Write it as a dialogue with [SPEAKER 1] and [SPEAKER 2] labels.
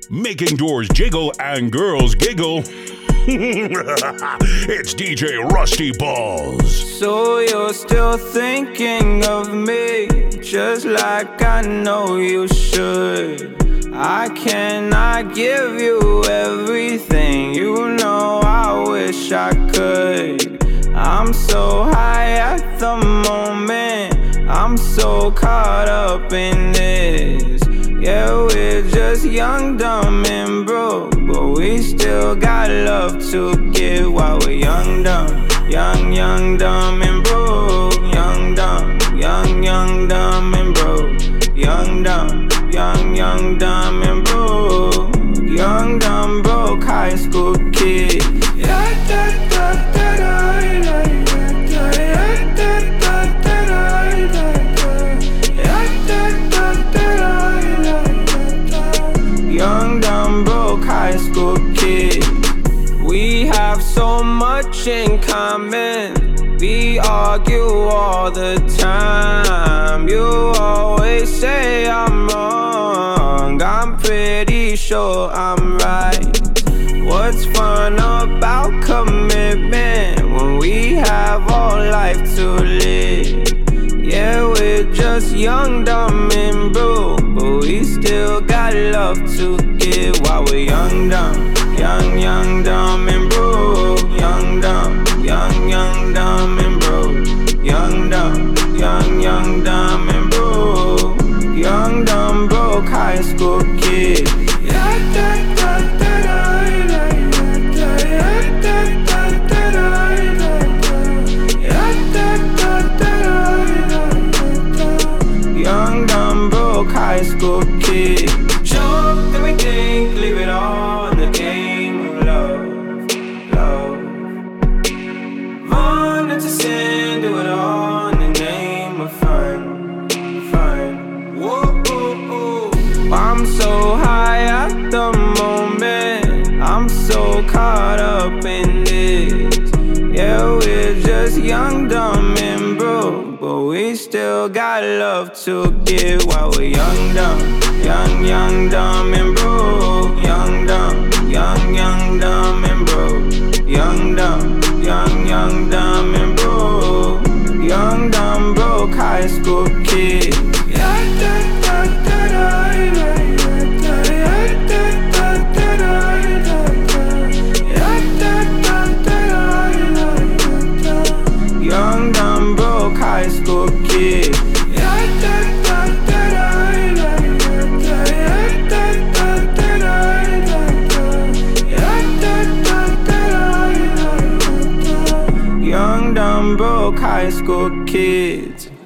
[SPEAKER 1] making doors jiggle and girls giggle. It's DJ Rusty Balls.
[SPEAKER 2] So you're still thinking of me, just like I know you should. I cannot give you everything, you know I wish I could. I'm so high at the moment, I'm so caught up in this. Yeah, we're just young, dumb, and broke, but we still got love to give while we're young, dumb, young, dumb, and broke. Young, dumb, young, dumb, and broke. Young, dumb, young, dumb, and broke. Young, dumb, broke high school kid. Young, dumb, broke high school kid. We have so much in common. We argue all the time. You always say I'm wrong. I'm pretty sure I'm right. What's fun about commitment when we have all life to live? Yeah, we're just young, dumb, and broke, but we still got love to give while we're young, dumb, young, dumb, and broke. Young, dumb, young, dumb, and broke. Young, dumb, young, dumb, and broke. Young, dumb, broke high school kid. Young, dumb, broke high school kid. Show up everything, leave it all in the game of love. Run into sin, do it all in the name of fun. Whoa. I'm so high at the moment, I'm so caught up in this. Yeah, we're just young, dumb, and broke, but we still got love to give while we're young, dumb, young, dumb, and broke. Young, dumb, young, dumb, and broke. Young, dumb, young, dumb, and broke. Young, dumb, broke high school kid. Young, dumb, broke high school kid. Young, dumb, broke high school kids.